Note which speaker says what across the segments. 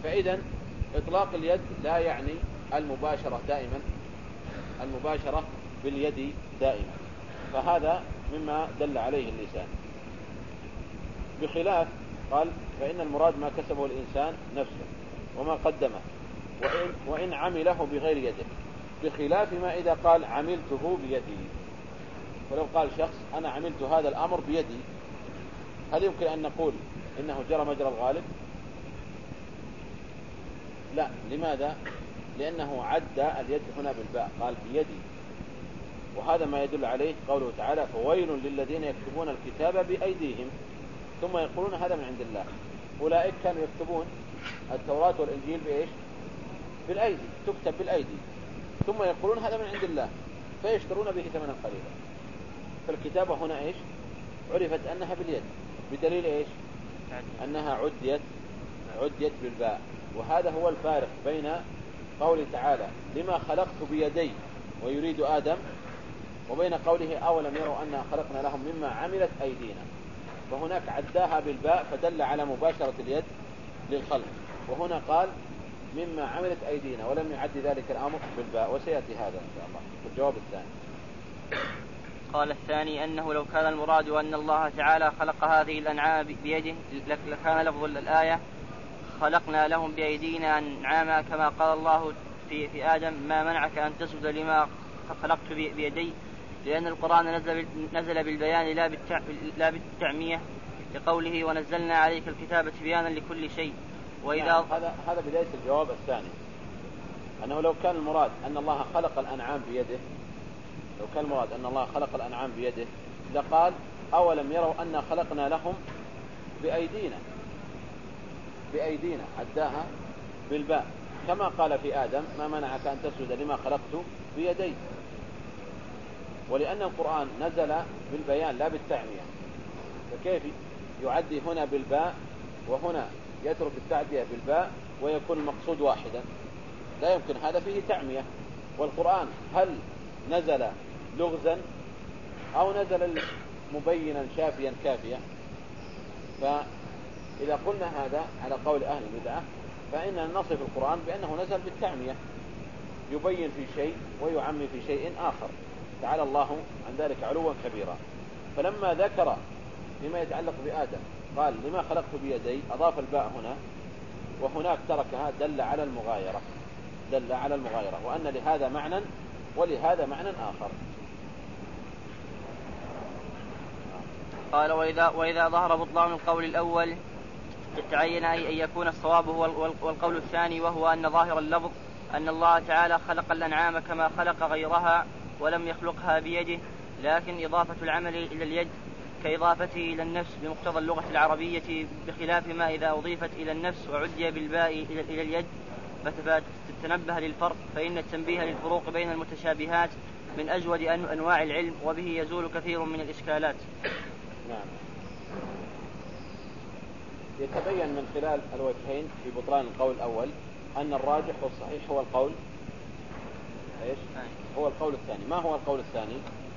Speaker 1: فإذا إطلاق اليد لا يعني المباشرة دائما، المباشرة باليد دائما، فهذا مما دل عليه اللسان. بخلاف قال فإن المراد ما كسبه الإنسان نفسه وما قدمه وإن عمله بغير يده، بخلاف ما إذا قال عملته بيدي. ولو قال شخص أنا عملت هذا الأمر بيدي، هل يمكن أن نقول إنه جرى مجرى الغالب؟ لا. لماذا؟ لأنه عد اليد هنا بالباء، قال بيدي، وهذا ما يدل عليه قوله تعالى فويل للذين يكتبون الكتاب بأيديهم ثم يقولون هذا من عند الله. أولئك كانوا يكتبون التوراة والإنجيل بإيش؟ بالأيدي، تكتب بالأيدي، ثم يقولون هذا من عند الله فيشترون به ثمنا قليلا. فالكتابة هنا إيش؟ عرفت أنها باليد، بدليل إيش؟ أنها عديت بالباء. وهذا هو الفارق بين قوله تعالى لما خلقت بيدي ويريد آدم، وبين قوله أولم يروا أننا خلقنا لهم مما عملت أيدينا. فهناك عداها بالباء فدل على مباشرة اليد للخلق، وهنا قال مما عملت أيدينا ولم يعد ذلك الأمر بالباء، وسيأتي هذا إن شاء الله في الجواب الثاني.
Speaker 2: قال الثاني أنه لو كان المراد أن الله تعالى خلق هذه الأنعام بيده لكان لفظ الآية خلقنا لهم بأيدينا أنعاما كما قال الله في آدم ما منعك أن تسجد لما خلقت بيدي، لأن القرآن نزل بالبيان لا بالتعمية لقوله ونزلنا عليك الكتاب بيانا لكل شيء. وإذا
Speaker 1: هذا بداية الجواب الثاني، أنه لو كان المراد أن الله خلق الأنعام بيده، لو كان المراد أن الله خلق الأنعام بيده لقال أولم يروا أن خلقنا لهم بأيدينا عداها بالباء كما قال في آدم ما منعك أن تسجد لما خلقت بيدي. ولأن القرآن نزل بالبيان لا بالتعمية، فكيف يعدي هنا بالباء وهنا يترك التعدية بالباء ويكون المقصود واحدا؟ لا يمكن، هذا فيه تعمية. والقرآن هل نزل لغزا أو نزل مبينا شافيا كافيا؟ فإذا قلنا هذا على قول أهل البدعة فإننا نصف القرآن بأنه نزل بالتعمية، يبين في شيء ويعمي في شيء آخر، تعالى الله عن ذلك علوا كبيرا. فلما ذكر فيما يتعلق بآدم قال لما خلقت بيدي أضاف الباء هنا، وهناك تركها، دل على المغايرة، وأن لهذا معنى ولهذا معنى آخر.
Speaker 2: قال وإذا ظهر بطلان القول الأول تعين أن يكون الصواب هو والقول الثاني، وهو أن ظاهر اللفظ أن الله تعالى خلق الأنعام كما خلق غيرها ولم يخلقها بيده، لكن إضافة العمل إلى اليد كإضافته إلى النفس بمقتضى اللغة العربية، بخلاف ما إذا أضيفت إلى النفس وعدي بالباء إلى اليد فتتنبه للفرق، فإن التنبيه للفروق بين المتشابهات من أجود أنواع العلم، وبه يزول كثير من الإشكالات.
Speaker 1: نعم. يتبين من خلال الوجهين في بطلان القول الأول أن الراجح والصحيح هو القول إيش؟ هو القول الثاني. ما هو القول الثاني؟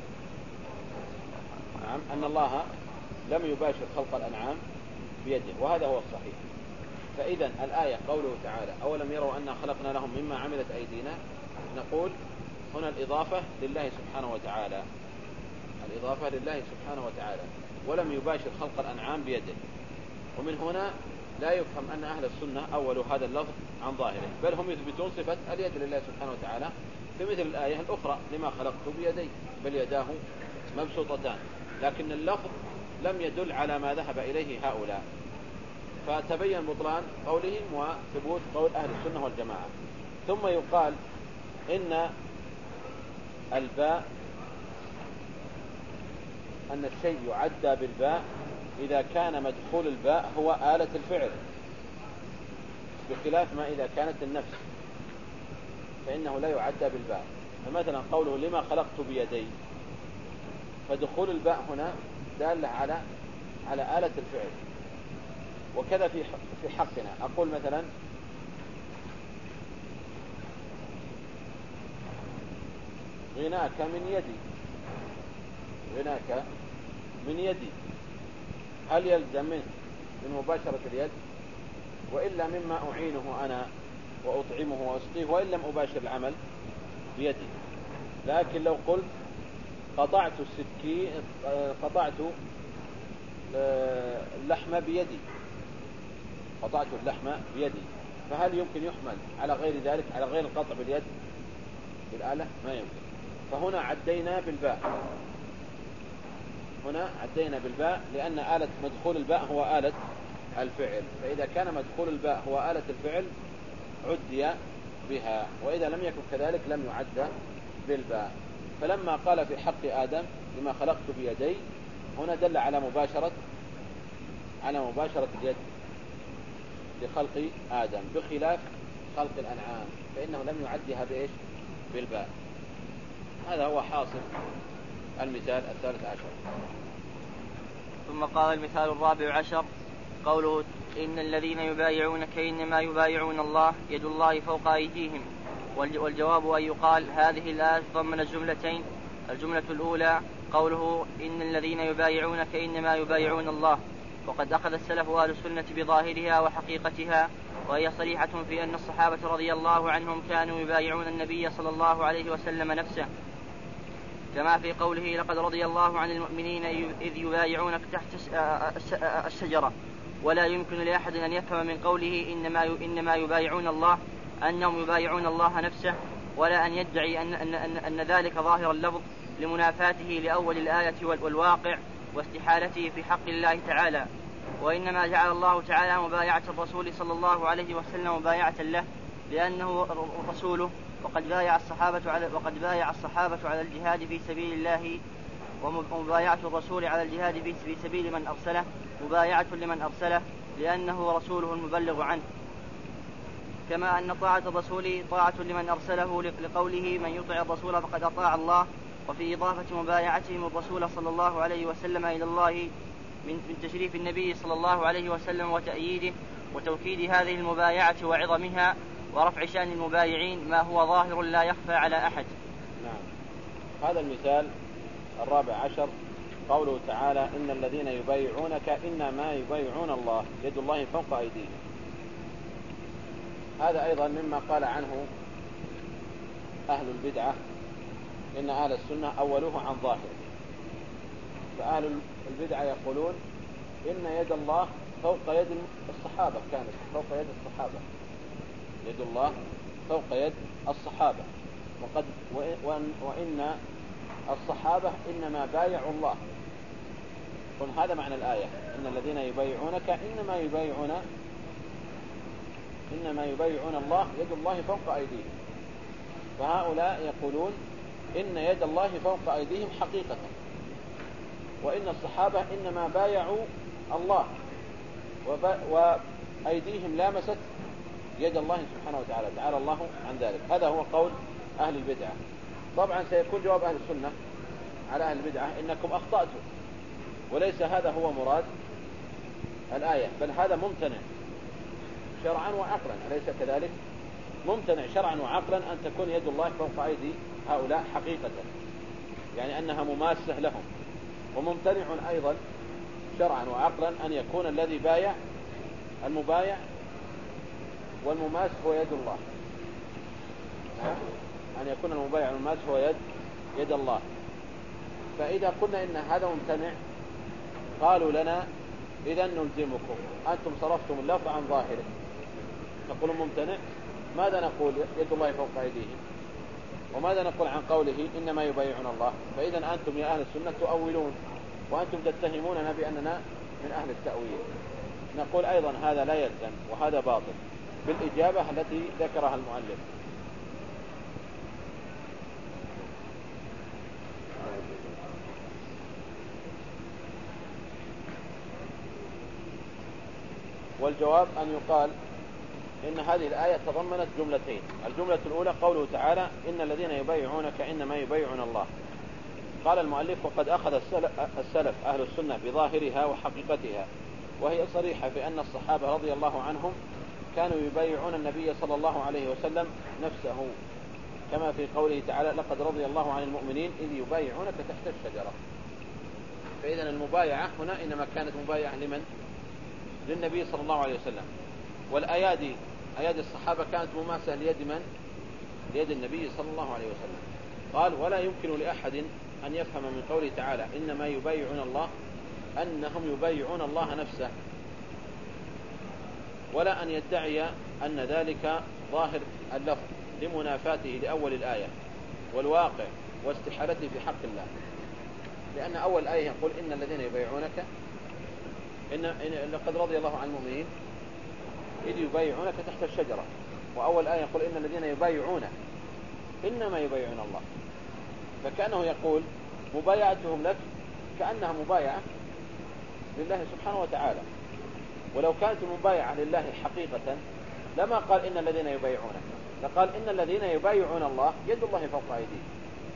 Speaker 1: نعم، أن الله لم يباشر خلق الأنعام بيده، وهذا هو الصحيح. فإذا الآية قوله تعالى أولم يروا أن خلقنا لهم مما عملت أيدينا، نقول هنا الإضافة لله سبحانه وتعالى، الإضافة لله سبحانه وتعالى، ولم يباشر خلق الأنعام بيده. ومن هنا لا يفهم أن أهل السنة أولوا هذا اللفظ عن ظاهره، بل هم يثبتون صفة اليد لله سبحانه وتعالى في مثل الآية الأخرى لما خلقت بيدي بل يداه مبسوطتان، لكن اللفظ لم يدل على ما ذهب إليه هؤلاء، فتبين بطلان قولهم وثبوت قول أهل السنة والجماعة. ثم يقال إن الباء، أن الشيء يعدى بالباء إذا كان مدخول الباء هو آلة الفعل، بخلاف ما إذا كانت النفس فإنه لا يعدى بالباء. فمثلا قوله لما خلقت بيدي، فدخول الباء هنا دال على آلة الفعل. وكذا في حقنا، أقول مثلا غناك من يدي، غناك من يدي، هل يلزم من مباشرة اليد؟ وإلا مما أعينه أنا وأطعمه وأسقيه وإن لم أباشر العمل بيدي. لكن لو قلت قطعت اللحم بيدي، قطعت اللحم بيدي، فهل يمكن يحمل على غير ذلك، على غير القطع باليد بالآلة؟ ما يمكن. فهنا عدينا بالباء، هنا عدينا بالباء لأن آلة مدخول الباء هو آلة الفعل، فإذا كان مدخول الباء هو آلة الفعل عدي بها، وإذا لم يكن كذلك لم يعد بالباء. فلما قال في حق آدم لما خلقت بيدي، هنا دل على مباشرة اليد لخلق آدم، بخلاف خلق الأنعام فإنه لم يعدها بإيش؟ بالباء. هذا هو حاصل المثال 13.
Speaker 2: ثم قال المثال 14 قوله إن الذين يبايعونك إنما يبايعون الله يد الله فوق أيديهم. والجواب أن يقال هذه الآية تضمنت جملتين. الجملة الأولى قوله إن الذين يبايعونك إنما يبايعون الله، وقد أخذ السلف أهل السنة بظاهرها وحقيقتها، وهي صريحة في أن الصحابة رضي الله عنهم كانوا يبايعون النبي صلى الله عليه وسلم نفسه، كما في قوله لقد رضي الله عن المؤمنين إذ يبايعونك تحت الشجرة. ولا يمكن لأحد أن يفهم من قوله إنما يبايعون الله أنهم يبايعون الله نفسه، ولا أن يدعي أن ذلك ظاهر اللفظ لمنافاته لأول الآية والواقع واستحالته في حق الله تعالى. وإنما جعل الله تعالى مبايعة الرسول صلى الله عليه وسلم مبايعة له لأنه رسوله، وقد بايع الصحابة على الجهاد في سبيل الله، ومبايعة الرسول على الجهاد في سبيل من أرسله مبايعة لمن أرسله لأنه رسوله المبلغ عنه، كما أن طاعة الرسول طاعة لمن أرسله لقوله من يطع الرسول فقد أطاع الله. وفي إضافة مبايعتهم الرسول صلى الله عليه وسلم إلى الله من تشريف النبي صلى الله عليه وسلم وتأييده وتوكيد هذه المبايعة وعظمها ورفع شأن المبايعين ما هو ظاهر لا يخفى على أحد.
Speaker 1: نعم. هذا المثال 14 قوله تعالى إن الذين يبايعونك إنما يبايعون الله يد الله فوق أيديهم. هذا أيضا مما قال عنه أهل البدعة إن أهل السنة أولوه عن ظاهره. فأهل البدعة يقولون إن يد الله فوق يد الصحابة، كانت فوق يد الصحابة، يد الله فوق يد الصحابة، وإن الصحابة إنما بايعوا الله. قل هذا معنى الآية إن الذين يبايعونك إنما يبايعون الله يد الله فوق أيديهم. فهؤلاء يقولون إن يد الله فوق أيديهم حقيقة، وإن الصحابة إنما بايعوا الله وأيديهم لامست يد الله سبحانه وتعالى، تعالى الله عن ذلك. هذا هو قول أهل البدعة. طبعا سيكون جواب أهل السنة على أهل البدعة إنكم أخطأتم، وليس هذا هو مراد الآية، بل هذا ممتنع شرعا وعقلا، أليس كذلك؟ ممتنع شرعا وعقلا أن تكون يد الله فوق أيدي هؤلاء حقيقة، يعني أنها مماسة لهم. وممتنع أيضا شرعا وعقلا أن يكون الذي بايع المبايع والمماس هو يد الله، أن يكون المبايع والمماس هو يد الله. فإذا قلنا إن هذا ممتنع قالوا لنا إذا نلزمكم، أنتم صرفتم اللفظ عن ظاهره، نقول ممتنع. ماذا نقول؟ يد الله فوق أيديهم. وماذا نقول عن قوله إنما يبايعون الله؟ فإذا أنتم يا أهل السنة تؤولون، وأنتم تتهموننا بأننا من أهل التأويل. نقول أيضا هذا لا يلزم وهذا باطل بالإجابة التي ذكرها المؤلف. والجواب أن يقال إن هذه الآية تضمنت جملتين. الجملة الأولى قوله تعالى إن الذين يبايعونك إنما يبايعون الله. قال المؤلف وقد أخذ السلف أهل السنة بظاهرها وحقيقتها، وهي صريحة في أن الصحابة رضي الله عنهم كانوا يبايعون النبي صلى الله عليه وسلم نفسه، كما في قوله تعالى لقد رضي الله عن المؤمنين إذ يبايعونك تحت الشجرة. فإذا المبايعة هنا إنما كانت مبايعة لمن؟ للنبي صلى الله عليه وسلم. والأيادي أيادي الصحابة كانت مماثلة ليد من؟ ليد النبي صلى الله عليه وسلم. قال ولا يمكن لأحد أن يفهم من قوله تعالى إنما يبايعون الله أنهم يبايعون الله نفسه، ولا أن يدعي أن ذلك ظاهر اللفظ لمنافاته لأول الآية والواقع واستحالته في حق الله، لأن أول الآية يقول إن الذين يبايعونك لقد رضي الله عن المؤمنين إذ يبايعونك تحت الشجرة، وأول آية يقول إن الذين يبايعون إنما يبايعون الله، فكأنه يقول مبايعتهم لك كأنها مبايعة لله سبحانه وتعالى، ولو كانت المبايعة لله حقيقة لما قال إن الذين يبايعونك، لقال إن الذين يبايعون الله يد الله فوق أيديهم،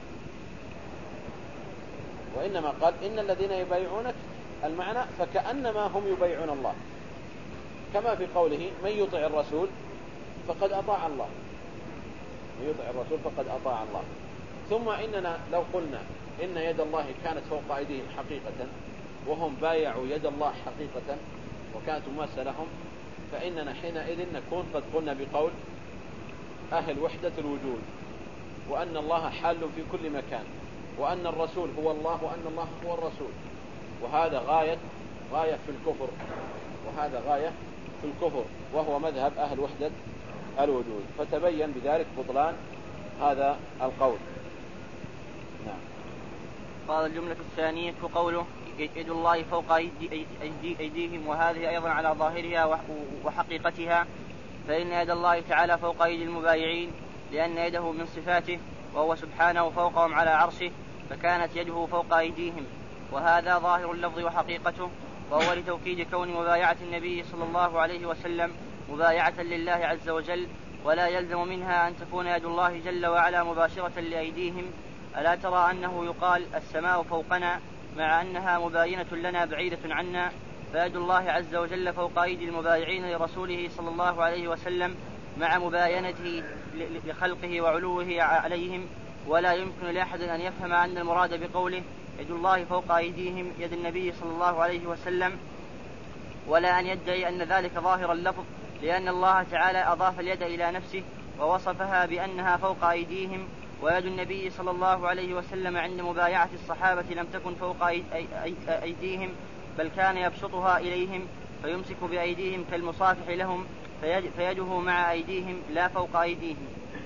Speaker 1: وإنما قال إن الذين يبايعونك المعنى فكأنما هم يبايعون الله، كما في قوله من يطع الرسول فقد أطاع الله، من يطع الرسول فقد أطاع الله. ثم إننا لو قلنا إن يد الله كانت فوق أيديهم حقيقة وهم بايعوا يد الله حقيقة وكانت مماثلة لهم، فإننا حينئذ نكون قد قلنا بقول أهل وحدة الوجود، وأن الله حال في كل مكان، وأن الرسول هو الله وأن الله هو الرسول، وهذا غاية في الكفر، وهذا غاية في الكفر، وهو مذهب أهل وحدة الوجود، فتبين بذلك بطلان هذا القول. نعم.
Speaker 2: قال الجملة الثانية قوله يد الله فوق أيديهم، وهذه أيضا على ظاهرها وحقيقتها، فإن يد الله تعالى فوق أيدي المبايعين لأن يده من صفاته، وهو سبحانه فوقهم على عرشه، فكانت يده فوق أيديهم، وهذا ظاهر اللفظ وحقيقته، وهو لتوكيد كون مبايعة النبي صلى الله عليه وسلم مبايعة لله عز وجل، ولا يلزم منها أن تكون يد الله جل وعلا مباشرة لأيديهم. ألا ترى أنه يقال السماء فوقنا مع أنها مباينة لنا بعيدة عنا، فيد الله عز وجل فوق أيدي المبايعين لرسوله صلى الله عليه وسلم مع مباينته لخلقه وعلوه عليهم، ولا يمكن لأحد أن يفهم أن المراد بقوله يد الله فوق أيديهم يد النبي صلى الله عليه وسلم، ولا أن يدعي أن ذلك ظاهر اللفظ، لأن الله تعالى أضاف اليد إلى نفسه ووصفها بأنها فوق أيديهم، ويد النبي صلى الله عليه وسلم عند مبايعة الصحابة لم تكن فوق أيديهم، بل كان يبسطها إليهم فيمسك بأيديهم كالمصافح لهم، فيده مع أيديهم لا فوق أيديهم.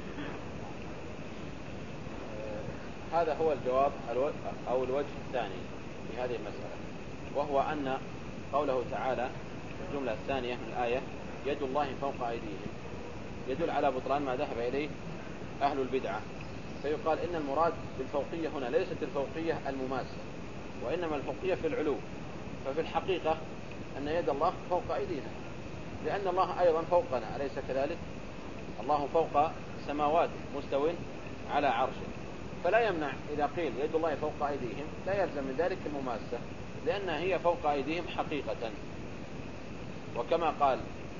Speaker 1: هذا هو الجواب أو الوجه الثاني في هذه المسألة، وهو أن قوله تعالى في الجملة الثانية من الآية يد الله فوق أيديهم يدل على بطلان ما ذهب إليه أهل البدعة، فيقال إن المراد بالفوقية هنا ليست الفوقية المماسة، وإنما الفوقية في العلو، ففي الحقيقة أن يد الله فوق أيدينا، لأن الله أيضا فوقنا، أليس كذلك؟ الله فوق سماواته مستوٍ على عرشه، فلا يمنع إذا قيل يد الله فوق أيديهم لا يلزم من ذلك المماسة، لأنها هي فوق أيديهم حقيقة. وكما قال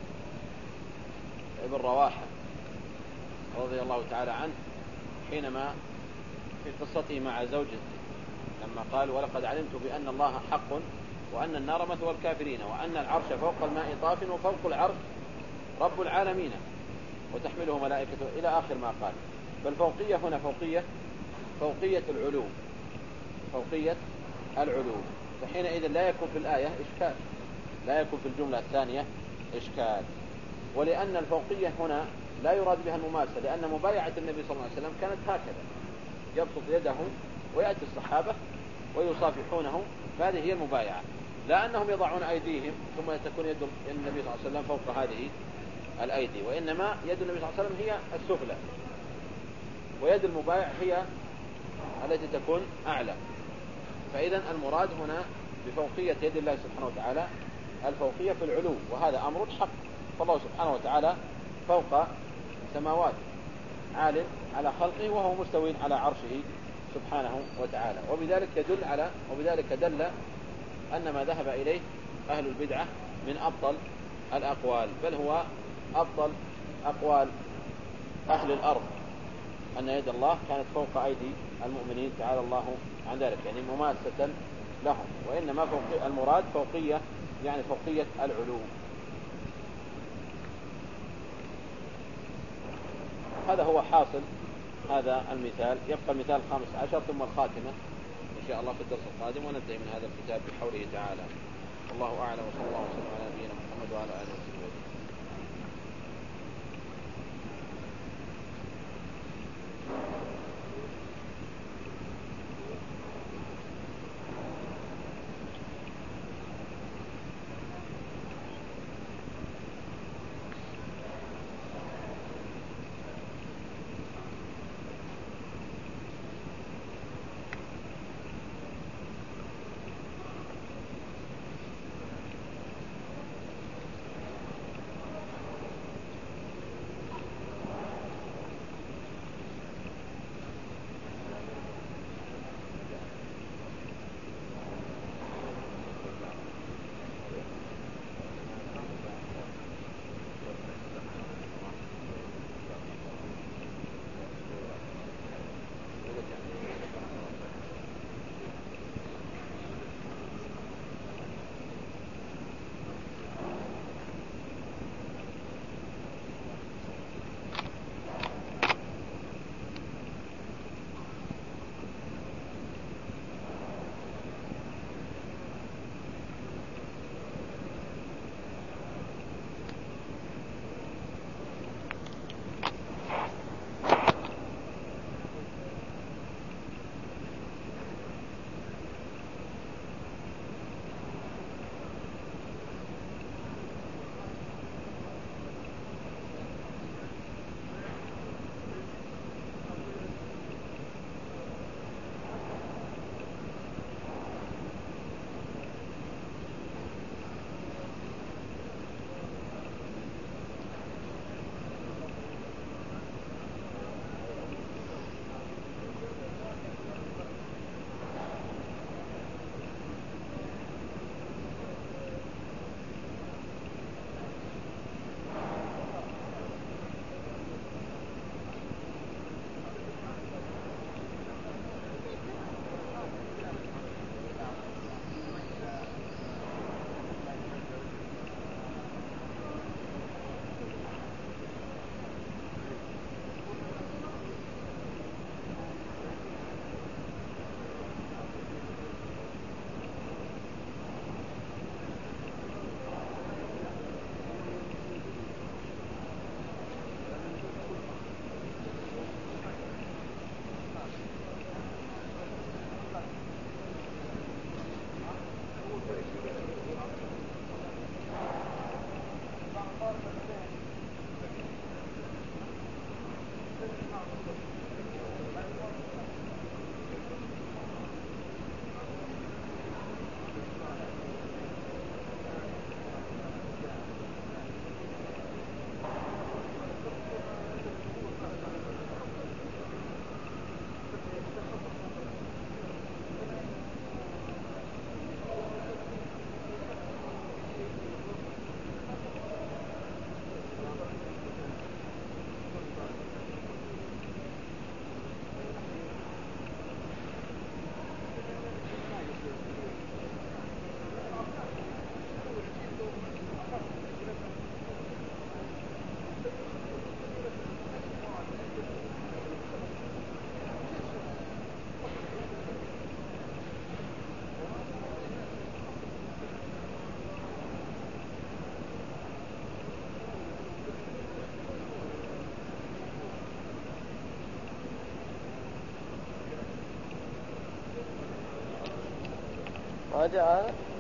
Speaker 1: ابن رواحة رضي الله تعالى عنه حينما في قصته مع زوجته لما قال ولقد علمت بأن الله حق وأن النار مثوى الكافرين وأن العرش فوق الماء طاف وفوق العرش رب العالمين وتحمله ملائكته إلى آخر ما قال. فالفوقية هنا فوقية العلو، فوقية العلو، فحينئذ لا يكون في الآية إشكال، لا يكون في الجملة الثانية إشكال. ولأن الفوقية هنا لا يراد بها المماسة، لأن مبايعة النبي صلى الله عليه وسلم كانت هكذا، يبسط يده ويأتي الصحابة ويصافحونه، فهذه هي المبايعة، لا أنهم يضعون أيديهم ثم تكون يد النبي صلى الله عليه وسلم فوق هذه الأيدي، وإنما يد النبي صلى الله عليه وسلم هي السفلى، ويد المبايع هي التي تكون أعلى. فإذا المراد هنا بفوقية يد الله سبحانه وتعالى الفوقية في العلو، وهذا أمر حق، فالله سبحانه وتعالى فوق سماوات عال على خلقه وهو مستوي على عرشه سبحانه وتعالى. وبذلك دل أن ما ذهب إليه أهل البدعة من أبطل الأقوال، بل هو أبطل أقوال أهل الأرض، أن يد الله كانت فوق أيدي المؤمنين تعالى الله عن ذلك، يعني مماسة لهم، وإنما المراد فوقية، يعني فوقية العلو. هذا هو حاصل هذا المثال. يبقى المثال 15 ثم الخاتمة إن شاء الله في الدرس القادم، وننتهي من هذا الكتاب بحوله تعالى. والله أعلم، وصلى الله وسلم على نبينا محمد وعلى آله وصحبه.
Speaker 3: راجع